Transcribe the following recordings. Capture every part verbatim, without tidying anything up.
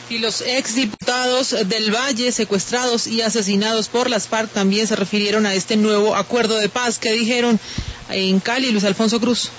Y los exdiputados del Valle secuestrados y asesinados por las FARC también se refirieron a este nuevo acuerdo de paz. ¿Qué dijeron en Cali, Luis Alfonso Cruz?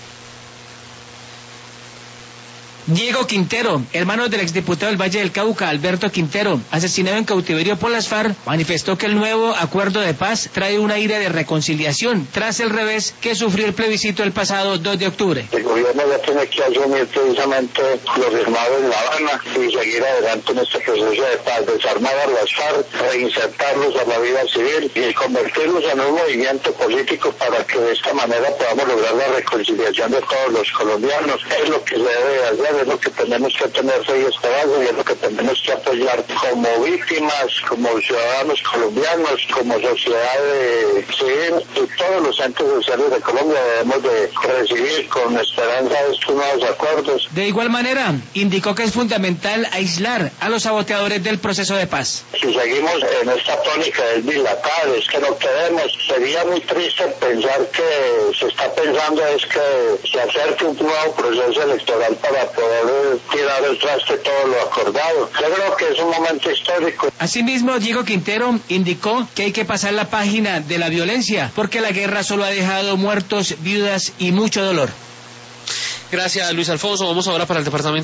Diego Quintero, hermano del exdiputado del Valle del Cauca, Alberto Quintero, asesinado en cautiverio por las FARC, manifestó que el nuevo acuerdo de paz trae un aire de reconciliación tras el revés que sufrió el plebiscito el pasado dos de octubre. El gobierno ya tiene que asumir precisamente lo firmado en La Habana y seguir adelante en este proceso de paz, desarmar a las FARC, reinsertarlos a la vida civil y convertirlos en un movimiento político para que de esta manera podamos lograr la reconciliación de todos los colombianos. Es lo que se debe hacer. Es lo que tenemos que tener fe y esperanza y es lo que tenemos que apoyar como víctimas, como ciudadanos colombianos, como sociedad civil y todos los entes sociales de Colombia debemos de recibir con esperanza estos nuevos acuerdos. De igual manera, indicó que es fundamental aislar a los saboteadores del proceso de paz. Si seguimos en esta tónica del dilatar, es que no queremos, sería muy triste pensar que se está pensando es que se acerque un nuevo proceso electoral para poder poder tirar el traste todo lo acordado. Yo creo que es un momento histórico. Asimismo, Diego Quintero indicó que hay que pasar la página de la violencia, porque la guerra solo ha dejado muertos, viudas y mucho dolor. Gracias, Luis Alfonso. Vamos ahora para el departamento